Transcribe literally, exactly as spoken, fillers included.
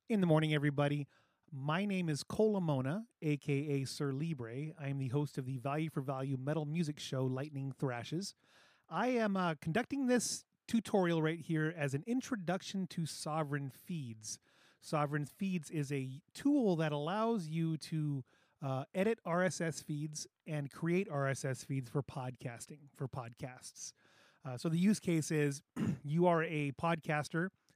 In the morning, everybody. My name is Cole Lamona, aka Sir Libre. I am the host of the Value for Value metal music show, Lightning Thrashes. I am uh, conducting this tutorial right here as an introduction to Sovereign Feeds. Sovereign Feeds is a tool that allows you to uh, edit R S S feeds and create R S S feeds for podcasting, for podcasts. Uh, so the use case is you are a podcaster